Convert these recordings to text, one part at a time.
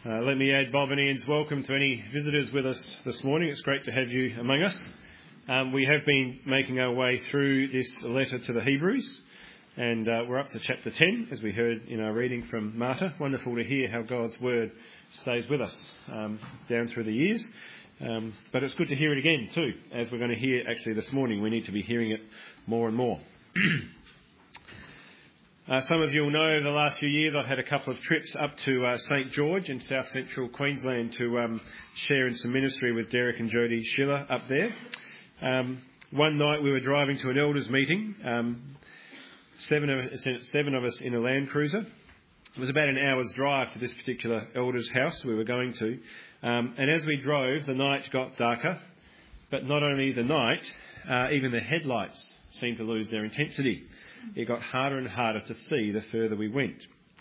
Let me add Bob and Ian's welcome to any visitors with us this morning. It's great to have you among us. We have been making our way through this letter to the Hebrews, and we're up to chapter 10, as we heard in our reading from Marta. Wonderful to hear how God's word stays with us down through the years. But it's good to hear it again too, as we're going to hear actually this morning. We need to be hearing it more and more. Some of you will know over the last few years I've had a couple of trips up to St George in south central Queensland to share in some ministry with Derek and Jodie Schiller up there. One night we were driving to an elders meeting, seven of us in a Land Cruiser. It was about an hour's drive to this particular elders' house we were going to. And as we drove, the night got darker, but not only the night, even the headlights seemed to lose their intensity. It got harder and harder to see the further we went.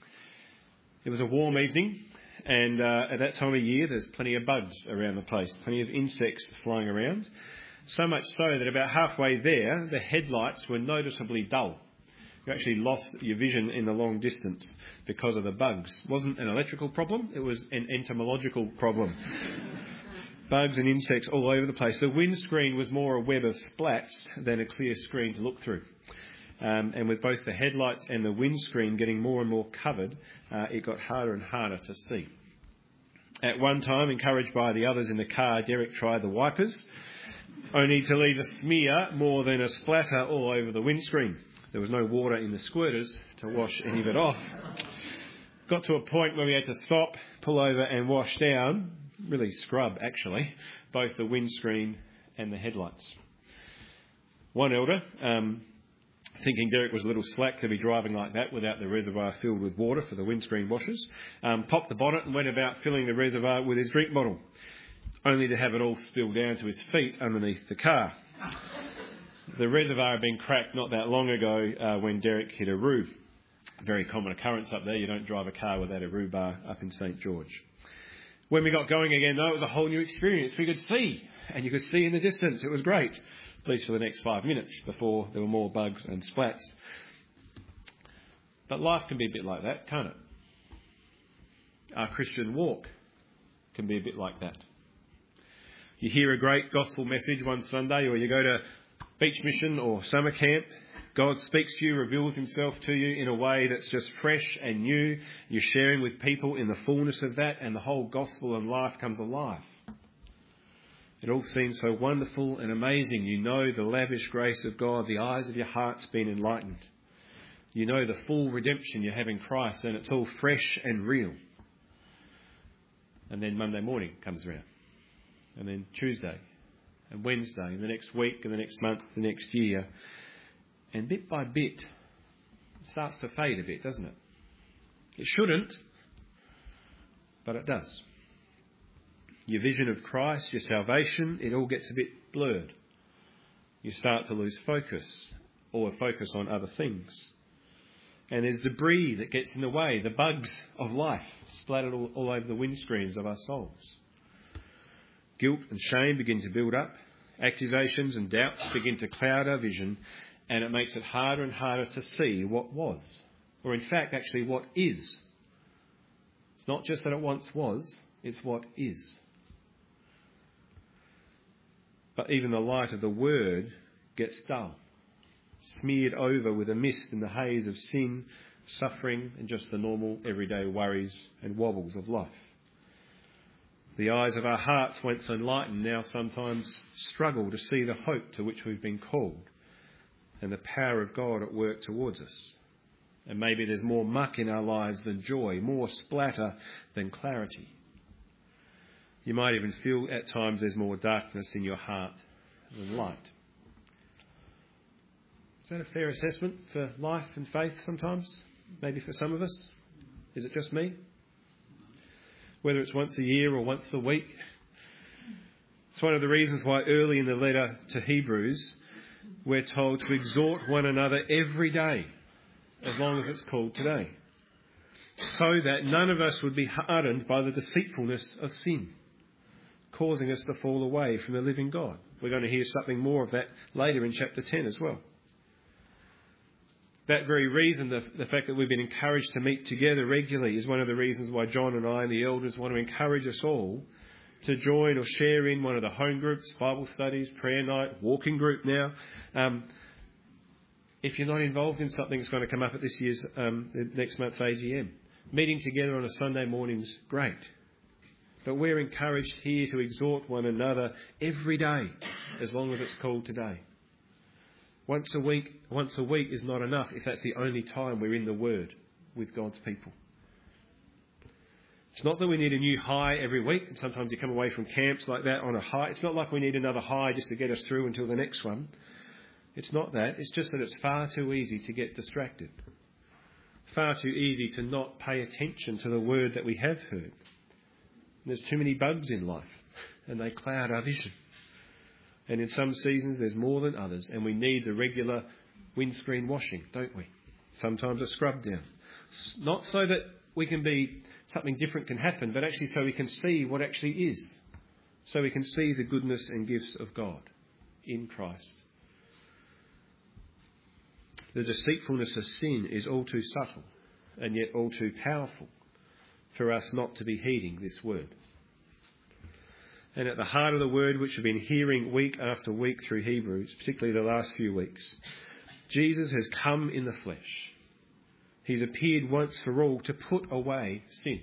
It was a warm evening, and at that time of year there's plenty of bugs around the place, plenty of insects flying around. So much so that about halfway there, the headlights were noticeably dull. You actually lost your vision in the long distance because of the bugs. It wasn't an electrical problem, it was an entomological problem. Bugs and insects all over the place. The windscreen was more a web of splats than a clear screen to look through. And with both the headlights and the windscreen getting more and more covered, it got harder and harder to see. At one time, encouraged by the others in the car, Derek tried the wipers, only to leave a smear more than a splatter all over the windscreen. There was no water in the squirters to wash any of it off. Got to a point where we had to stop, pull over and wash down, really scrub actually, both the windscreen and the headlights. One elder, thinking Derek was a little slack to be driving like that without the reservoir filled with water for the windscreen washers, popped the bonnet and went about filling the reservoir with his drink bottle, only to have it all spill down to his feet underneath the car. The reservoir had been cracked not that long ago when Derek hit a roo. Very common occurrence up there. You don't drive a car without a roo bar up in St George. When we got going again, though, it was a whole new experience. We could see, and you could see in the distance. It was great, at least for the next 5 minutes before there were more bugs and splats. But life can be a bit like that, can't it? Our Christian walk can be a bit like that. You hear a great gospel message one Sunday, or you go to beach mission or summer camp. God speaks to you, reveals himself to you in a way that's just fresh and new. You're sharing with people in the fullness of that, and the whole gospel and life comes alive. It all seems so wonderful and amazing. You know the lavish grace of God. The eyes of your heart's been enlightened. You know the full redemption you have in Christ, and it's all fresh and real. And then Monday morning comes around. And then Tuesday and Wednesday and the next week and the next month, the next year. And bit by bit, it starts to fade a bit, doesn't it? It shouldn't, but it does. Your vision of Christ, your salvation, it all gets a bit blurred. You start to lose focus or focus on other things. And there's debris that gets in the way, the bugs of life splattered all over the windscreens of our souls. Guilt and shame begin to build up. Accusations and doubts begin to cloud our vision, and it makes it harder and harder to see what was, or in fact actually what is. It's not just that it once was, it's what is. But even the light of the word gets dull, smeared over with a mist in the haze of sin, suffering, and just the normal everyday worries and wobbles of life. The eyes of our hearts, once enlightened, now sometimes struggle to see the hope to which we've been called and the power of God at work towards us. And maybe there's more muck in our lives than joy, more splatter than clarity. You might even feel at times there's more darkness in your heart than light. Is that a fair assessment for life and faith sometimes? Maybe for some of us? Is it just me? Whether it's once a year or once a week. It's one of the reasons why early in the letter to Hebrews, we're told to exhort one another every day, as long as it's called today, so that none of us would be hardened by the deceitfulness of sin, causing us to fall away from the living God. We're going to hear something more of that later in chapter 10 as well. That very reason, the fact that we've been encouraged to meet together regularly, is one of the reasons why John and I and the elders want to encourage us all to join or share in one of the home groups, Bible studies, prayer night, walking group now. If you're not involved in something that's going to come up at this year's, next month's AGM, meeting together on a Sunday morning's great. But we're encouraged here to exhort one another every day, as long as it's called today. Once a week is not enough if that's the only time we're in the Word with God's people. It's not that we need a new high every week, and sometimes you come away from camps like that on a high. It's not like we need another high just to get us through until the next one. It's not that. It's just that it's far too easy to get distracted. Far too easy to not pay attention to the Word that we have heard. There's too many bugs in life, and they cloud our vision. And in some seasons there's more than others, and we need the regular windscreen washing, don't we? Sometimes a scrub down. Not so that something different can happen, but actually so we can see what actually is. So we can see the goodness and gifts of God in Christ. The deceitfulness of sin is all too subtle and yet all too powerful for us not to be heeding this word. And at the heart of the word, which we've been hearing week after week through Hebrews, particularly the last few weeks, Jesus has come in the flesh. He's appeared once for all to put away sin.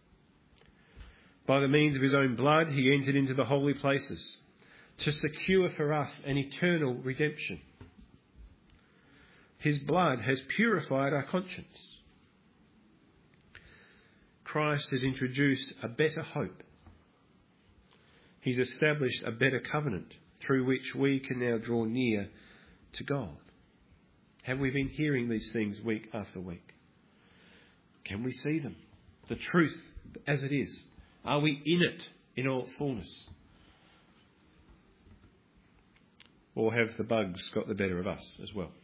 By the means of his own blood, he entered into the holy places to secure for us an eternal redemption. His blood has purified our conscience. Christ has introduced a better hope. He's established a better covenant through which we can now draw near to God. Have we been hearing these things week after week? Can we see them? The truth as it is. Are we in it in all its fullness? Or have the bugs got the better of us as well?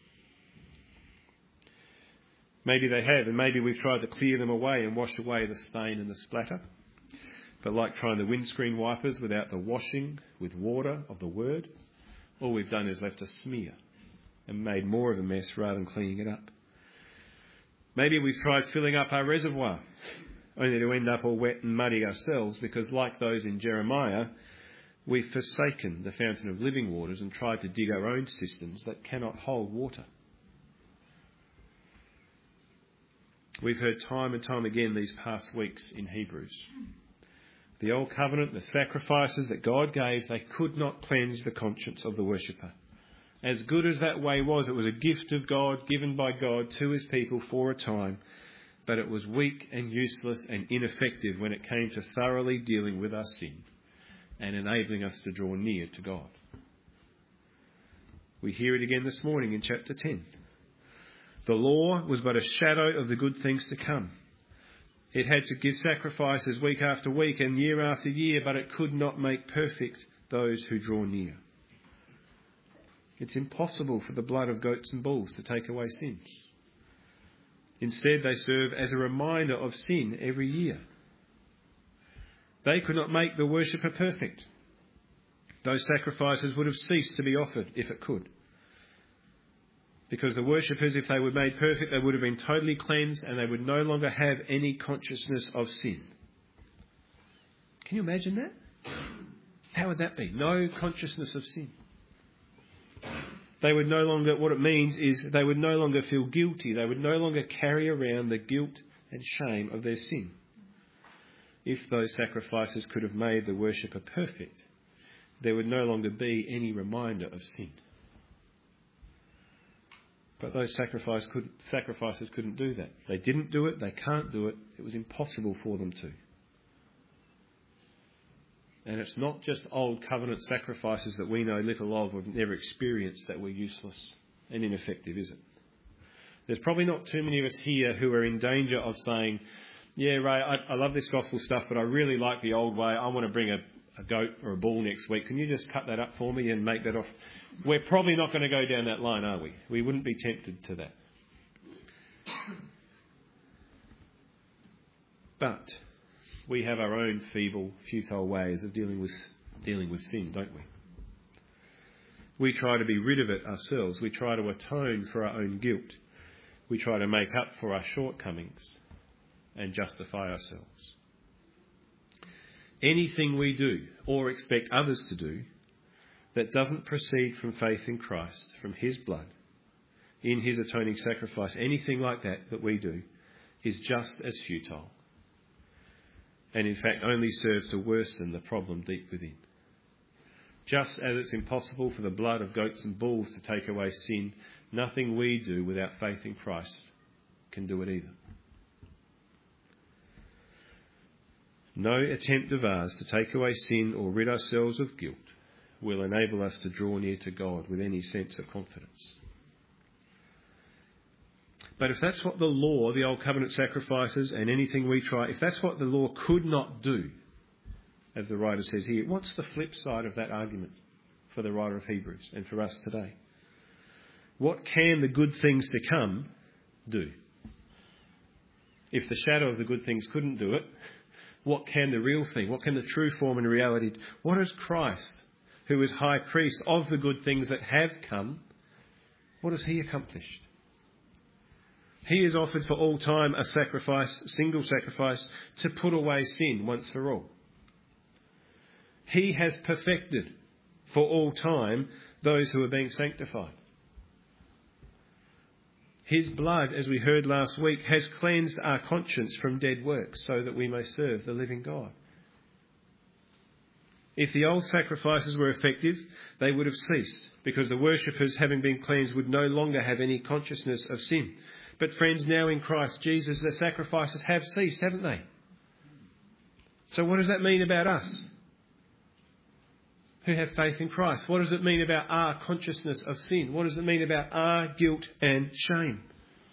Maybe they have, and maybe we've tried to clear them away and wash away the stain and the splatter. But like trying the windscreen wipers without the washing with water of the word, all we've done is left a smear and made more of a mess rather than cleaning it up. Maybe we've tried filling up our reservoir, only to end up all wet and muddy ourselves, because like those in Jeremiah, we've forsaken the fountain of living waters and tried to dig our own cisterns that cannot hold water. We've heard time and time again these past weeks in Hebrews. The old covenant, the sacrifices that God gave, they could not cleanse the conscience of the worshipper. As good as that way was, it was a gift of God, given by God to his people for a time, but it was weak and useless and ineffective when it came to thoroughly dealing with our sin and enabling us to draw near to God. We hear it again this morning in chapter 10. The law was but a shadow of the good things to come. It had to give sacrifices week after week and year after year, but it could not make perfect those who draw near. It's impossible for the blood of goats and bulls to take away sins. Instead, they serve as a reminder of sin every year. They could not make the worshipper perfect. Those sacrifices would have ceased to be offered if it could. Because the worshippers, if they were made perfect, they would have been totally cleansed and they would no longer have any consciousness of sin. Can you imagine that? How would that be? No consciousness of sin. They would no longer, what it means is they would no longer feel guilty. They would no longer carry around the guilt and shame of their sin. If those sacrifices could have made the worshipper perfect, there would no longer be any reminder of sin. But those sacrifices couldn't do that. They didn't do it. They can't do it. It was impossible for them to. And it's not just old covenant sacrifices that we know little of or never experienced that were useless and ineffective, is it? There's probably not too many of us here who are in danger of saying, yeah, Ray, I love this gospel stuff, but I really like the old way. I want to bring a goat or a bull next week. Can you just cut that up for me and make that off? We're probably not going to go down that line, are we? We wouldn't be tempted to that. But we have our own feeble, futile ways of dealing with sin, don't we? We try to be rid of it ourselves. We try to atone for our own guilt. we try to make up for our shortcomings and justify ourselves. Anything we do or expect others to do that doesn't proceed from faith in Christ, from his blood, in his atoning sacrifice, anything like that we do, is just as futile. And in fact only serves to worsen the problem deep within. Just as it's impossible for the blood of goats and bulls to take away sin, nothing we do without faith in Christ can do it either. No attempt of ours to take away sin or rid ourselves of guilt will enable us to draw near to God with any sense of confidence. But if that's what the law, the Old Covenant sacrifices and anything we try, if that's what the law could not do, as the writer says here, what's the flip side of that argument for the writer of Hebrews and for us today? What can the good things to come do? If the shadow of the good things couldn't do it, what can the real thing, what can the true form and reality, what has Christ, who is high priest of the good things that have come, what has he accomplished? He has offered for all time a sacrifice, single sacrifice, to put away sin once for all. He has perfected for all time those who are being sanctified. His blood, as we heard last week, has cleansed our conscience from dead works so that we may serve the living God. If the old sacrifices were effective, they would have ceased, because the worshippers, having been cleansed, would no longer have any consciousness of sin. But friends, now in Christ Jesus, the sacrifices have ceased, haven't they? So what does that mean about us who have faith in Christ? What does it mean about our consciousness of sin? What does it mean about our guilt and shame?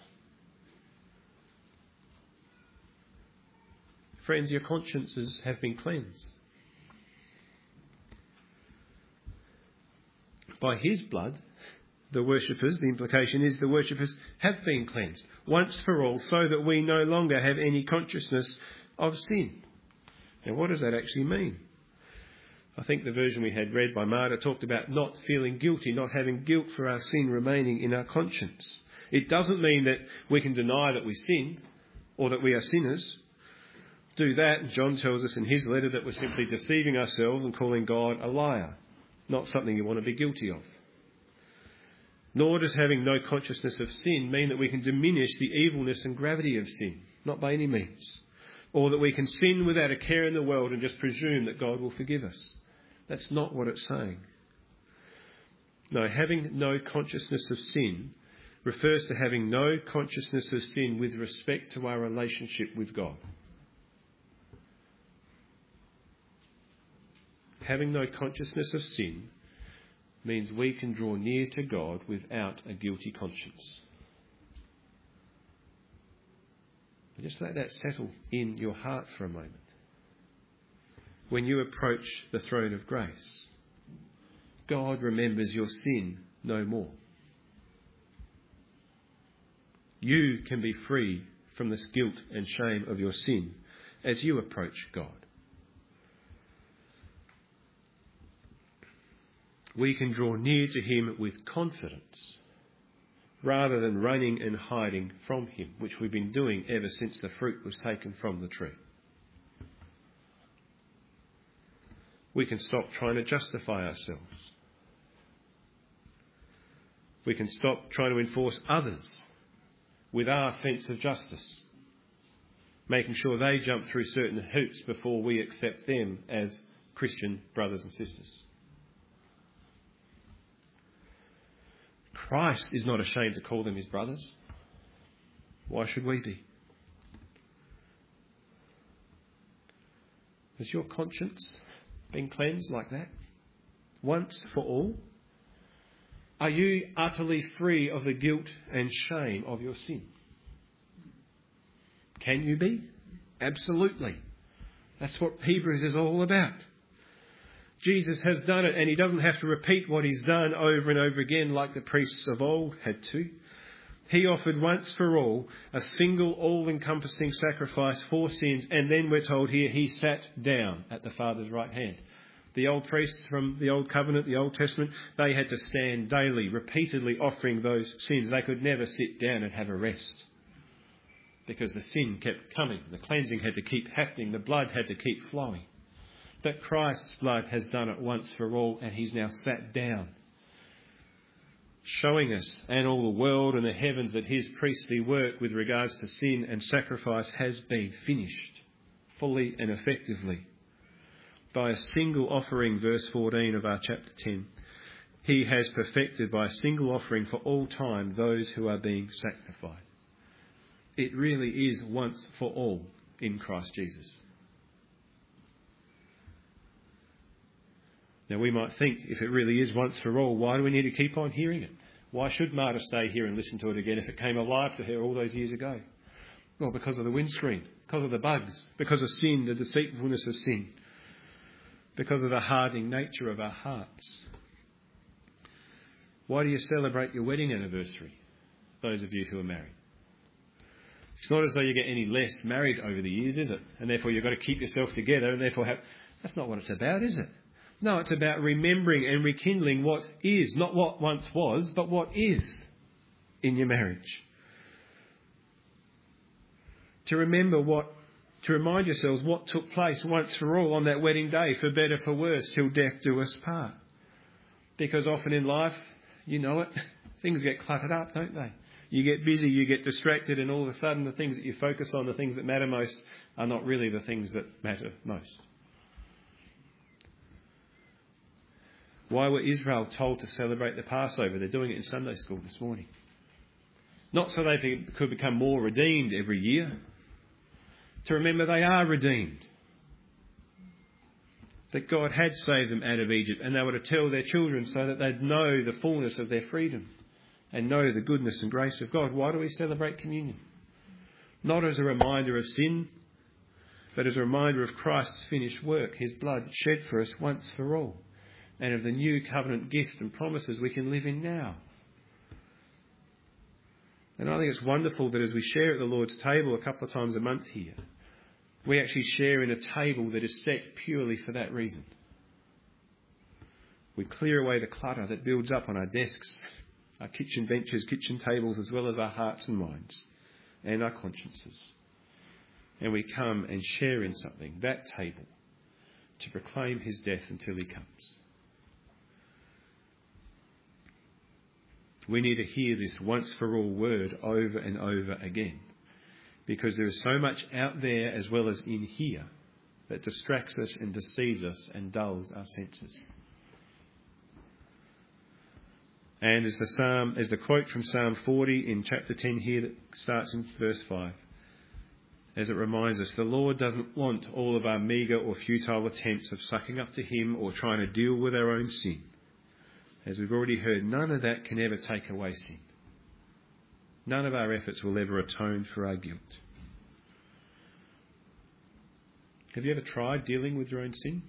Friends, your consciences have been cleansed. By his blood, the worshippers, the implication is the worshippers have been cleansed once for all, so that we no longer have any consciousness of sin. Now, what does that actually mean? I think the version we had read by Marta talked about not feeling guilty, not having guilt for our sin remaining in our conscience. It doesn't mean that we can deny that we sin or that we are sinners. Do that, and John tells us in his letter that we're simply deceiving ourselves and calling God a liar, not something you want to be guilty of. Nor does having no consciousness of sin mean that we can diminish the evilness and gravity of sin, not by any means. Or that we can sin without a care in the world and just presume that God will forgive us. That's not what it's saying. No, having no consciousness of sin refers to having no consciousness of sin with respect to our relationship with God. Having no consciousness of sin means we can draw near to God without a guilty conscience. Just let that settle in your heart for a moment. When you approach the throne of grace, God remembers your sin no more. You can be free from this guilt and shame of your sin as you approach God. We can draw near to him with confidence rather than running and hiding from him, which we've been doing ever since the fruit was taken from the tree. We can stop trying to justify ourselves. We can stop trying to enforce others with our sense of justice, making sure they jump through certain hoops before we accept them as Christian brothers and sisters. Christ is not ashamed to call them his brothers. Why should we be? Has your conscience been cleansed like that? Once for all? Are you utterly free of the guilt and shame of your sin? Can you be? Absolutely. That's what Hebrews is all about. Jesus has done it, and he doesn't have to repeat what he's done over and over again like the priests of old had to. He offered once for all a single all-encompassing sacrifice for sins, and then we're told here he sat down at the Father's right hand. The old priests from the Old Covenant, the Old Testament, they had to stand daily, repeatedly offering those sins. They could never sit down and have a rest because the sin kept coming. The cleansing had to keep happening. The blood had to keep flowing. But Christ's blood has done it once for all, and he's now sat down, showing us and all the world and the heavens that his priestly work with regards to sin and sacrifice has been finished fully and effectively by a single offering, verse 14 of our chapter 10. He has perfected by a single offering for all time those who are being sanctified. It really is once for all in Christ Jesus. Now we might think, if it really is once for all, why do we need to keep on hearing it? Why should Marta stay here and listen to it again if it came alive to her all those years ago? Well, because of the windscreen, because of the bugs, because of sin, the deceitfulness of sin, because of the hardening nature of our hearts. Why do you celebrate your wedding anniversary, those of you who are married? It's not as though you get any less married over the years, is it? And therefore you've got to keep yourself together and therefore have... That's not what it's about, is it? No, it's about remembering and rekindling what is, not what once was, but what is in your marriage. To remind yourselves what took place once for all on that wedding day, for better, for worse, till death do us part. Because often in life, you know it, things get cluttered up, don't they? You get busy, you get distracted, and all of a sudden the things that you focus on, the things that matter most, are not really the things that matter most. Why were Israel told to celebrate the Passover? They're doing it in Sunday school this morning. Not so they could become more redeemed every year. To remember they are redeemed. That God had saved them out of Egypt, and they were to tell their children so that they'd know the fullness of their freedom and know the goodness and grace of God. Why do we celebrate communion? Not as a reminder of sin, but as a reminder of Christ's finished work, his blood shed for us once for all, and of the new covenant gift and promises we can live in now. And I think it's wonderful that as we share at the Lord's table a couple of times a month here, we actually share in a table that is set purely for that reason. We clear away the clutter that builds up on our desks, our kitchen benches, kitchen tables, as well as our hearts and minds and our consciences. And we come and share in something, that table, to proclaim his death until he comes. We need to hear this once for all word over and over again, because there is so much out there as well as in here that distracts us and deceives us and dulls our senses. And as the quote from Psalm 40 in chapter 10 here that starts in verse 5, as it reminds us, the Lord doesn't want all of our meagre or futile attempts of sucking up to him or trying to deal with our own sin. As we've already heard, none of that can ever take away sin. None of our efforts will ever atone for our guilt. Have you ever tried dealing with your own sin?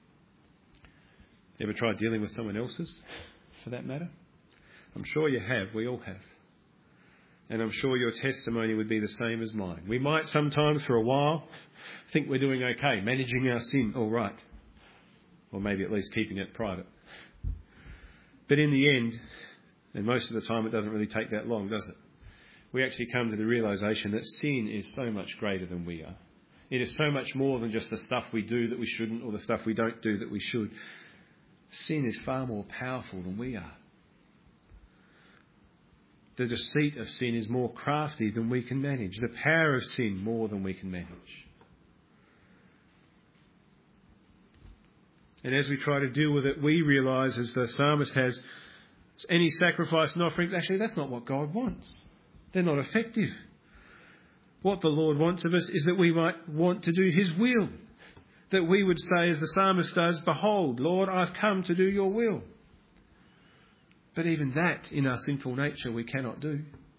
Ever tried dealing with someone else's, for that matter? I'm sure you have. We all have. And I'm sure your testimony would be the same as mine. We might sometimes, for a while, think we're doing okay, managing our sin all right. Or maybe at least keeping it private. But in the end, and most of the time it doesn't really take that long, does it? We actually come to the realisation that sin is so much greater than we are. It is so much more than just the stuff we do that we shouldn't or the stuff we don't do that we should. Sin is far more powerful than we are. The deceit of sin is more crafty than we can manage. The power of sin more than we can manage. And as we try to deal with it, we realise, as the psalmist has, any sacrifice and offerings, actually that's not what God wants. They're not effective. What the Lord wants of us is that we might want to do his will. That we would say, as the psalmist does, "Behold, Lord, I've come to do your will." But even that, in our sinful nature, we cannot do.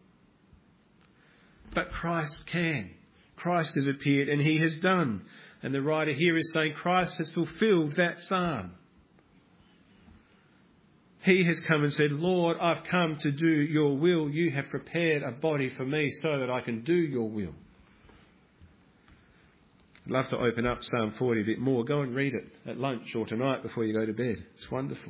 But Christ can. Christ has appeared and he has done. And the writer here is saying Christ has fulfilled that psalm. He has come and said, "Lord, I've come to do your will. You have prepared a body for me so that I can do your will." I'd love to open up Psalm 40 a bit more. Go and read it at lunch or tonight before you go to bed. It's wonderful.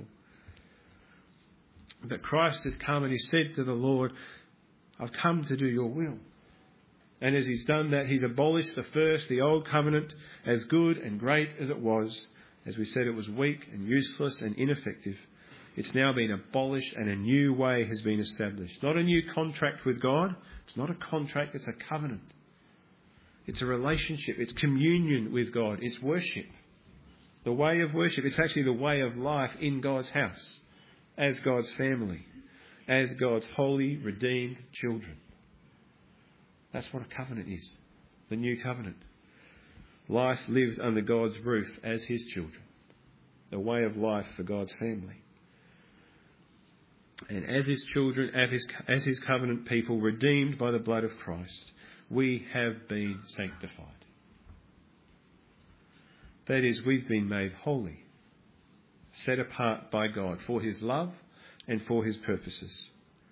But Christ has come and he said to the Lord, I've come to do your will. And as he's done that, he's abolished the old covenant, as good and great as it was. As we said, it was weak and useless and ineffective. It's now been abolished and a new way has been established. Not a new contract with God. It's not a contract, it's a covenant. It's a relationship. It's communion with God. It's worship. The way of worship. It's actually the way of life in God's house, as God's family, as God's holy, redeemed children. That's what a covenant is. The new covenant. Life lived under God's roof as his children. The way of life for God's family. And as his children, as his covenant people, redeemed by the blood of Christ, we have been sanctified. That is, we've been made holy, set apart by God for his love and for his purposes.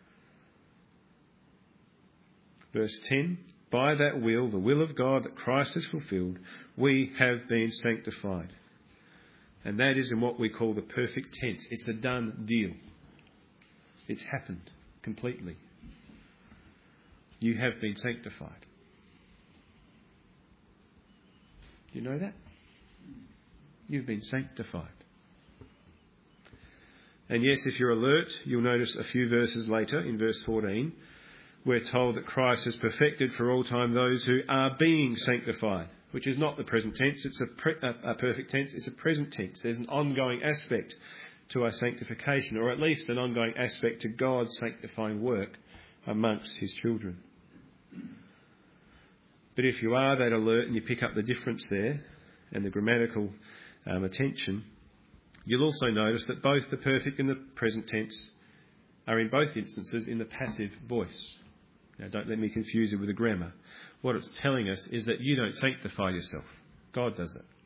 Verse 10, by that will, the will of God that Christ has fulfilled, we have been sanctified. And that is in what we call the perfect tense. It's a done deal. It's happened completely. You have been sanctified. Do you know that? You've been sanctified. And yes, if you're alert, you'll notice a few verses later, in verse 14, we're told that Christ has perfected for all time those who are being sanctified, which is not the present tense, it's a perfect tense, it's a present tense. There's an ongoing aspect to our sanctification, or at least an ongoing aspect to God's sanctifying work amongst his children. But if you are that alert and you pick up the difference there and the grammatical attention, you'll also notice that both the perfect and the present tense are in both instances in the passive voice. Now, don't let me confuse it with the grammar. What it's telling us is that you don't sanctify yourself. God does it.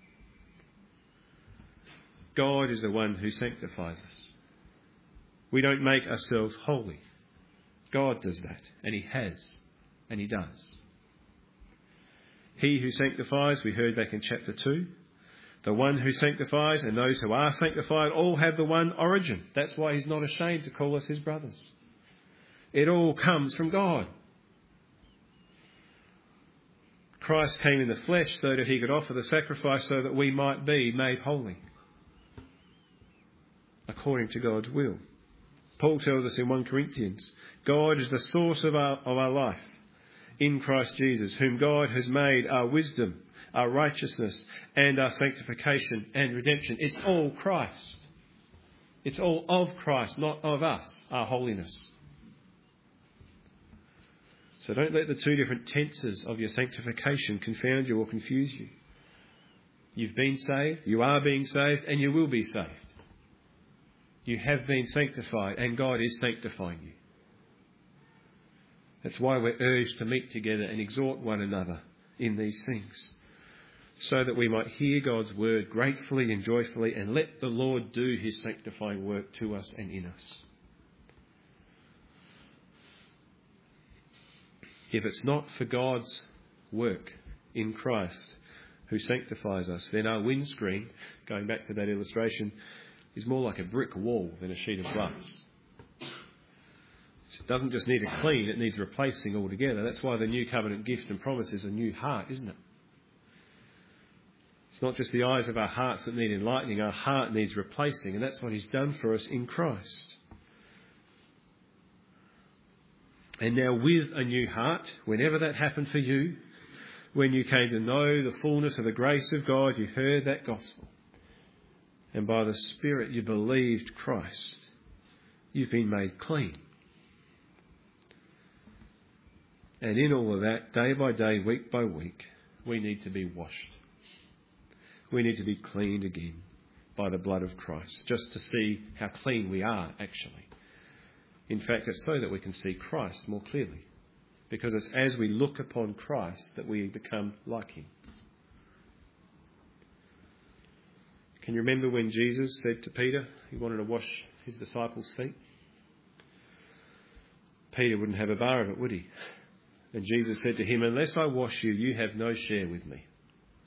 God is the one who sanctifies us. We don't make ourselves holy. God does that, and he has, and he does. He who sanctifies, we heard back in chapter 2, the one who sanctifies and those who are sanctified all have the one origin. That's why he's not ashamed to call us his brothers. It all comes from God. Christ came in the flesh so that he could offer the sacrifice so that we might be made holy, according to God's will. Paul tells us in 1 Corinthians, God is the source of our life in Christ Jesus, whom God has made our wisdom, our righteousness, and our sanctification and redemption. It's all Christ. It's all of Christ, not of us, our holiness. So don't let the two different tenses of your sanctification confound you or confuse you. You've been saved, you are being saved, and you will be saved. You have been sanctified, and God is sanctifying you. That's why we're urged to meet together and exhort one another in these things, so that we might hear God's word gratefully and joyfully and let the Lord do his sanctifying work to us and in us. If it's not for God's work in Christ who sanctifies us, then our windscreen, going back to that illustration, is more like a brick wall than a sheet of glass. It doesn't just need a clean, it needs replacing altogether. That's why the new covenant gift and promise is a new heart, isn't it? It's not just the eyes of our hearts that need enlightening, our heart needs replacing, and that's what he's done for us in Christ. And now with a new heart, whenever that happened for you, when you came to know the fullness of the grace of God, you heard that gospel. And by the Spirit you believed Christ. You've been made clean. And in all of that, day by day, week by week, we need to be washed. We need to be cleaned again by the blood of Christ, just to see how clean we are actually. In fact, it's so that we can see Christ more clearly. Because it's as we look upon Christ that we become like him. Can you remember when Jesus said to Peter, he wanted to wash his disciples' feet? Peter wouldn't have a bar of it, would he? And Jesus said to him, unless I wash you, you have no share with me.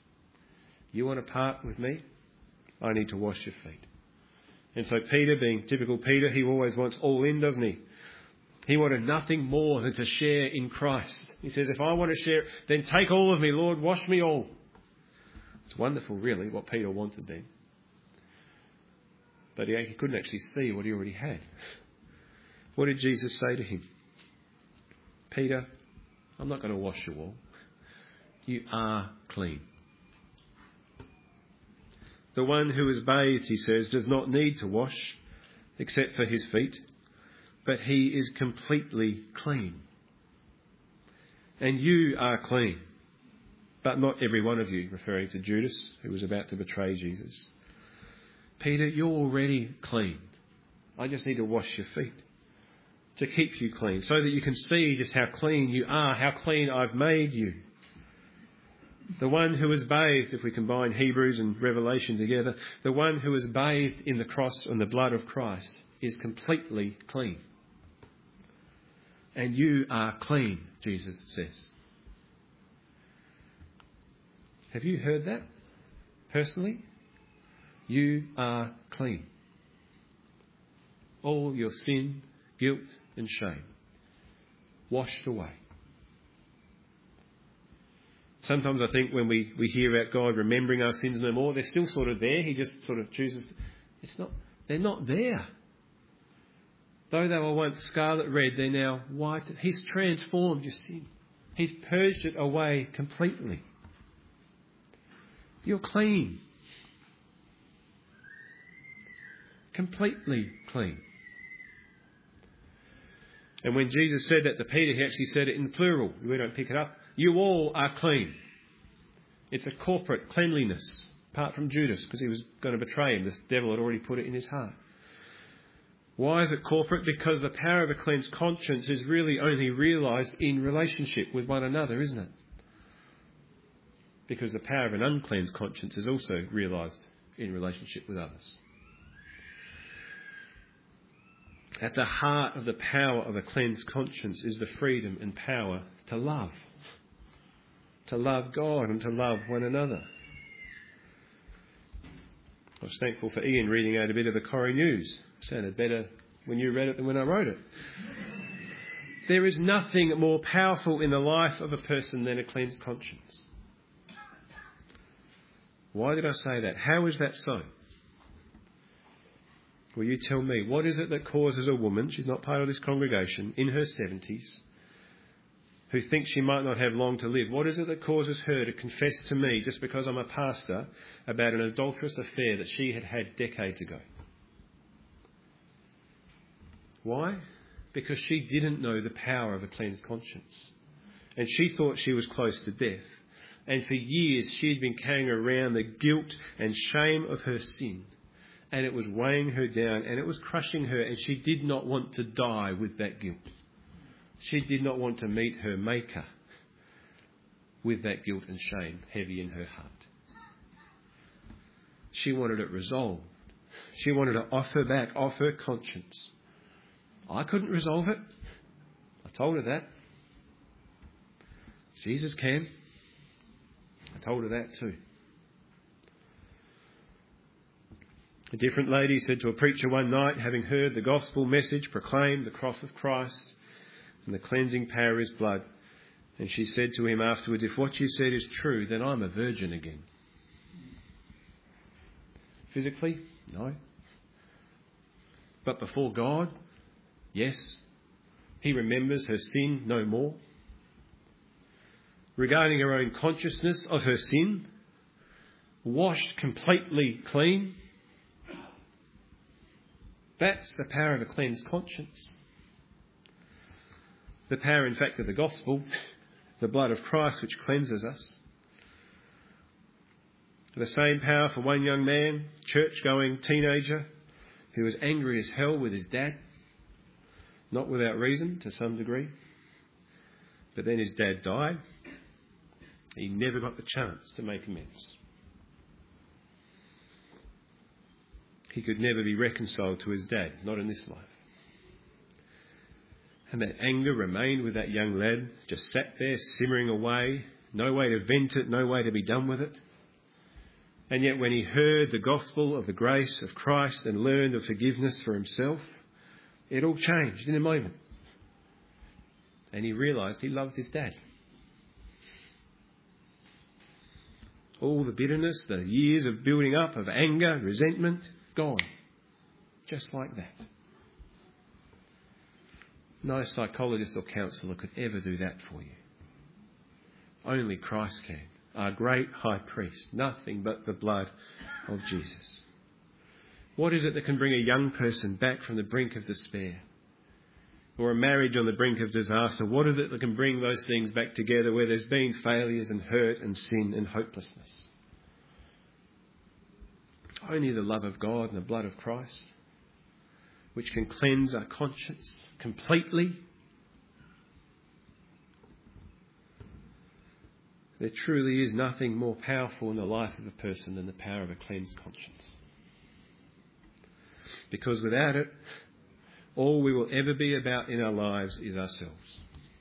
You want to part with me? I need to wash your feet. And so Peter, being typical Peter, he always wants all in, doesn't he? He wanted nothing more than to share in Christ. He says, if I want to share, then take all of me, Lord, wash me all. It's wonderful, really, what Peter wanted then. But he couldn't actually see what he already had. What did Jesus say to him? Peter, I'm not going to wash you all. You are clean. The one who is bathed, he says, does not need to wash except for his feet, but he is completely clean. And you are clean, but not every one of you, referring to Judas, who was about to betray Jesus. Peter, you're already clean. I just need to wash your feet to keep you clean, so that you can see just how clean you are, how clean I've made you. The one who is bathed, if we combine Hebrews and Revelation together, the one who is bathed in the cross and the blood of Christ is completely clean. And you are clean, Jesus says. Have you heard that personally? You are clean. All your sin, guilt and shame washed away. Sometimes I think when we hear about God remembering our sins no more, they're still sort of there. He just sort of chooses. They're not there. Though they were once scarlet red, they're now white. He's transformed your sin. He's purged it away completely. You're clean. Completely clean. And when Jesus said that to Peter, he actually said it in plural. We don't pick it up. You all are clean. It's a corporate cleanliness, apart from Judas, because he was going to betray him. This devil had already put it in his heart. Why is it corporate? Because the power of a cleansed conscience is really only realised in relationship with one another, isn't it? Because the power of an uncleansed conscience is also realised in relationship with others. At the heart of the power of a cleansed conscience is the freedom and power to love. To love God and to love one another. I was thankful for Ian reading out a bit of the Corrie News. It sounded better when you read it than when I wrote it. There is nothing more powerful in the life of a person than a cleansed conscience. Why did I say that? How is that so? Will you tell me, what is it that causes a woman, she's not part of this congregation, in her 70s, who thinks she might not have long to live, what is it that causes her to confess to me, just because I'm a pastor, about an adulterous affair that she had had decades ago? Why? Because she didn't know the power of a cleansed conscience. And she thought she was close to death. And for years she had been carrying around the guilt and shame of her sin. And it was weighing her down and it was crushing her, and she did not want to die with that guilt. She did not want to meet her Maker with that guilt and shame heavy in her heart. She wanted it resolved. She wanted it off her back, off her conscience. I couldn't resolve it. I told her that. Jesus can. I told her that too. A different lady said to a preacher one night, having heard the gospel message proclaim the cross of Christ and the cleansing power of his blood, and she said to him afterwards, if what you said is true, then I'm a virgin again. Physically? No. But before God? Yes. He remembers her sin no more. Regarding her own consciousness of her sin, washed completely clean. That's the power of a cleansed conscience. The power, in fact, of the gospel, the blood of Christ which cleanses us. The same power for one young man, church-going teenager, who was angry as hell with his dad, not without reason to some degree. But then his dad died. He never got the chance to make amends. He could never be reconciled to his dad, not in this life. And that anger remained with that young lad, just sat there simmering away, no way to vent it, no way to be done with it. And yet when he heard the gospel of the grace of Christ and learned of forgiveness for himself, it all changed in a moment. And he realised he loved his dad. All the bitterness, the years of building up of anger, resentment, gone. Just like that. No psychologist or counsellor could ever do that for you. Only Christ can. Our great high priest. Nothing but the blood of Jesus. What is it that can bring a young person back from the brink of despair? Or a marriage on the brink of disaster? What is it that can bring those things back together where there's been failures and hurt and sin and hopelessness? Only the love of God and the blood of Christ, which can cleanse our conscience completely. There truly is nothing more powerful in the life of a person than the power of a cleansed conscience. Because without it, all we will ever be about in our lives is ourselves.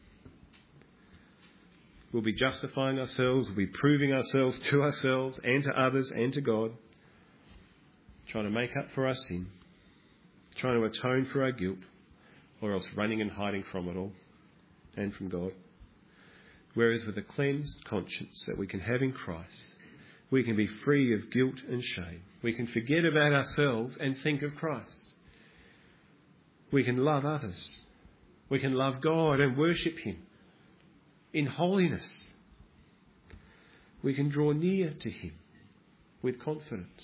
We'll be justifying ourselves, we'll be proving ourselves to ourselves and to others and to God, trying to make up for our sin, trying to atone for our guilt, or else running and hiding from it all and from God. Whereas with a cleansed conscience that we can have in Christ, we can be free of guilt and shame. We can forget about ourselves and think of Christ. We can love others. We can love God and worship Him in holiness. We can draw near to Him with confidence.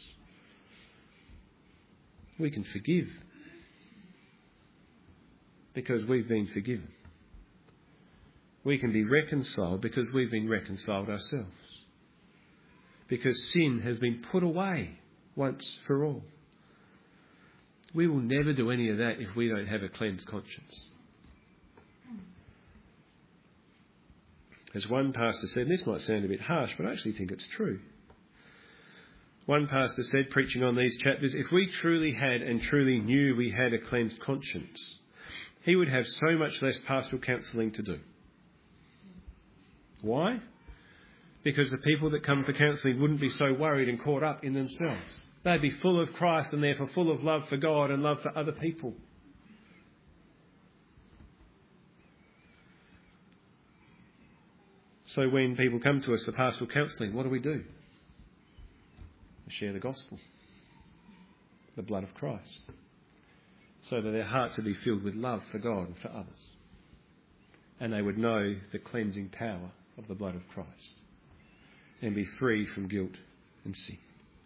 We can forgive because we've been forgiven. We can be reconciled because we've been reconciled ourselves. Because sin has been put away once for all. We will never do any of that if we don't have a cleansed conscience. As one pastor said, and this might sound a bit harsh, but I actually think it's true. One pastor said, preaching on these chapters, if we truly had and truly knew we had a cleansed conscience, he would have so much less pastoral counselling to do. Why? Because the people that come for counselling wouldn't be so worried and caught up in themselves. They'd be full of Christ and therefore full of love for God and love for other people. So when people come to us for pastoral counselling, what do? We share the gospel, the blood of Christ, so that their hearts would be filled with love for God and for others. And they would know the cleansing power of the blood of Christ and be free from guilt and sin.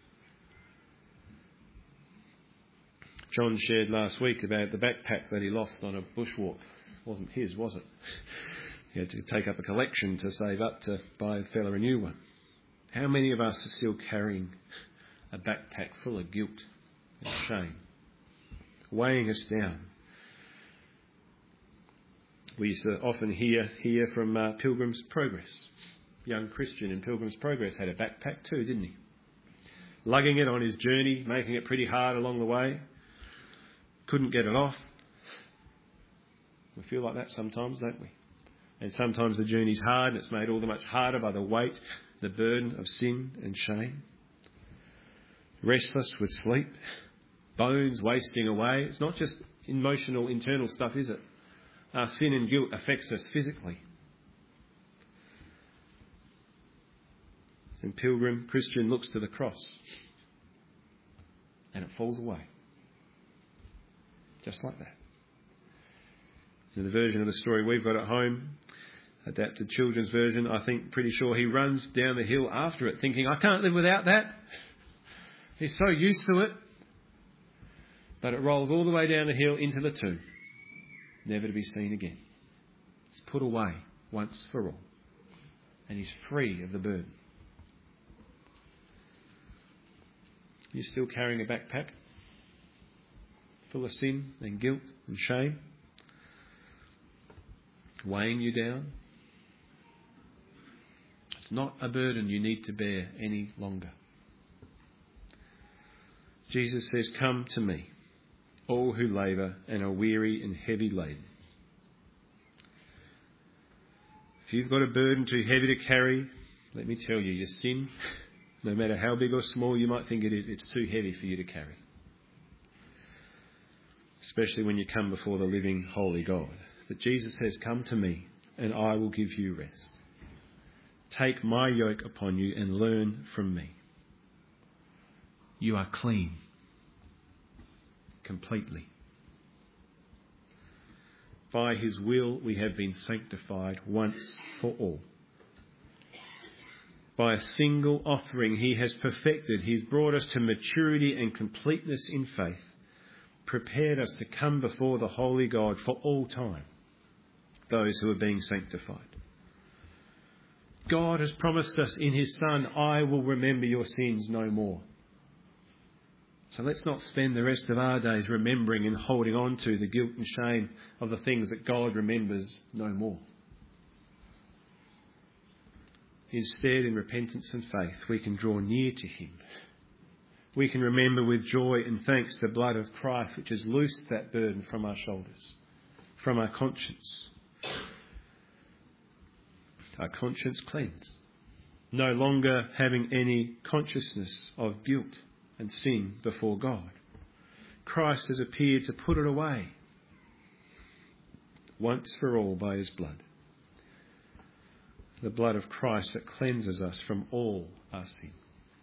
John shared last week about the backpack that he lost on a bushwalk. It wasn't his, was it? He had to take up a collection to save up to buy a fella a new one. How many of us are still carrying a backpack full of guilt and shame, weighing us down? We used to often hear from Pilgrim's Progress. Young Christian in Pilgrim's Progress had a backpack too, didn't he? Lugging it on his journey, making it pretty hard along the way. Couldn't get it off. We feel like that sometimes, don't we? And sometimes the journey's hard and it's made all the much harder by the weight, the burden of sin and shame. Restless with sleep, bones wasting away. It's not just emotional, internal stuff, is it? Our sin and guilt affects us physically. And Pilgrim Christian looks to the cross and it falls away. Just like that. In the version of the story we've got at home, adapted children's version, I think pretty sure he runs down the hill after it thinking, I can't live without that. He's so used to it. But it rolls all the way down the hill into the tomb, never to be seen again. It's put away once for all. And he's free of the burden. You're still carrying a backpack full of sin and guilt and shame, weighing you down. It's not a burden you need to bear any longer. Jesus says, come to me, all who labour and are weary and heavy laden. If you've got a burden too heavy to carry, let me tell you, your sin No matter how big or small you might think it is, it's too heavy for you to carry. Especially when you come before the living, holy God. But Jesus says, come to me and I will give you rest. Take my yoke upon you and learn from me. You are clean. Completely. By his will we have been sanctified once for all. By a single offering he has perfected. He's brought us to maturity and completeness in faith. Prepared us to come before the holy God for all time. Those who are being sanctified. God has promised us in his Son, I will remember your sins no more. So let's not spend the rest of our days remembering and holding on to the guilt and shame of the things that God remembers no more. Instead, in repentance and faith, we can draw near to him. We can remember with joy and thanks the blood of Christ, which has loosed that burden from our shoulders, from our conscience. Our conscience cleansed. No longer having any consciousness of guilt and sin before God. Christ has appeared to put it away once for all by his blood. The blood of Christ that cleanses us from all our sin.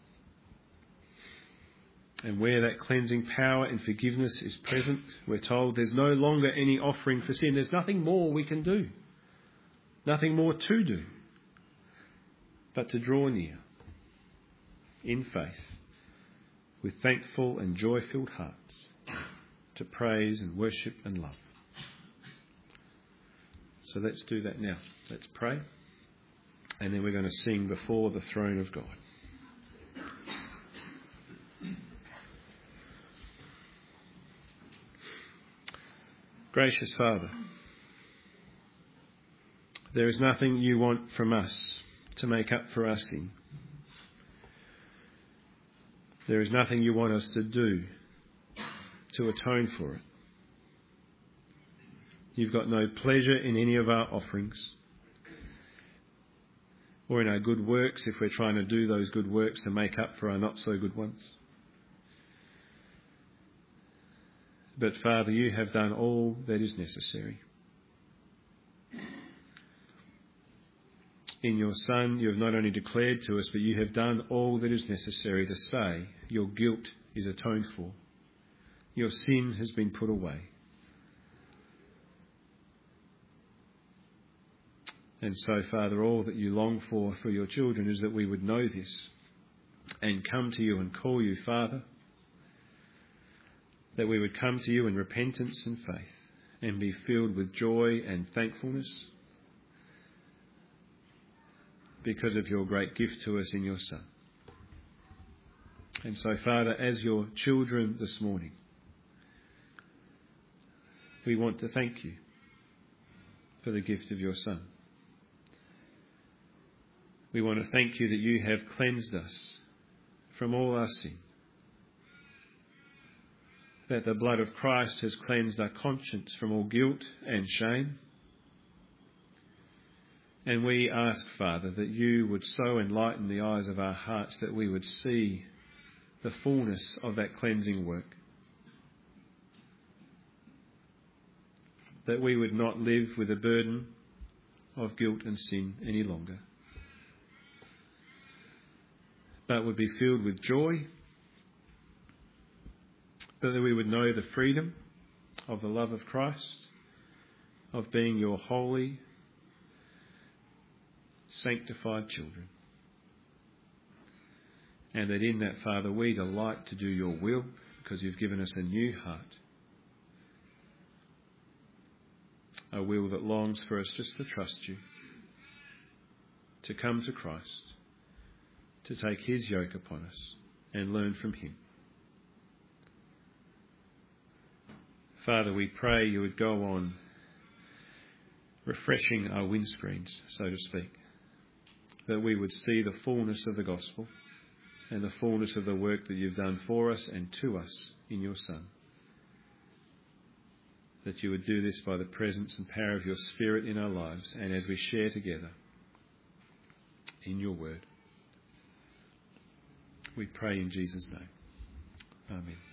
And where that cleansing power and forgiveness is present, we're told there's no longer any offering for sin. There's nothing more we can do. Nothing more to do. But to draw near in faith with thankful and joy-filled hearts to praise and worship and love. So let's do that now. Let's pray. And then we're going to sing before the throne of God. Gracious Father, there is nothing you want from us to make up for our sin. There is nothing you want us to do to atone for it. You've got no pleasure in any of our offerings or in our good works if we're trying to do those good works to make up for our not so good ones. But Father, you have done all that is necessary. In your Son, you have not only declared to us, but you have done all that is necessary to say your guilt is atoned for. Your sin has been put away. And so, Father, all that you long for your children is that we would know this and come to you and call you Father. That we would come to you in repentance and faith and be filled with joy and thankfulness because of your great gift to us in your Son. And so, Father, as your children this morning, we want to thank you for the gift of your Son. We want to thank you that you have cleansed us from all our sin. That the blood of Christ has cleansed our conscience from all guilt and shame. And we ask, Father, that you would so enlighten the eyes of our hearts that we would see the fullness of that cleansing work. That we would not live with a burden of guilt and sin any longer, but would be filled with joy, but that we would know the freedom of the love of Christ, of being your holy, sanctified children. And that in that, Father, we delight to do your will because you've given us a new heart. A will that longs for us just to trust you, to come to Christ, to take his yoke upon us and learn from him. Father, we pray you would go on refreshing our windscreens, so to speak, that we would see the fullness of the gospel and the fullness of the work that you've done for us and to us in your Son. That you would do this by the presence and power of your Spirit in our lives and as we share together in your word. We pray in Jesus' name. Amen.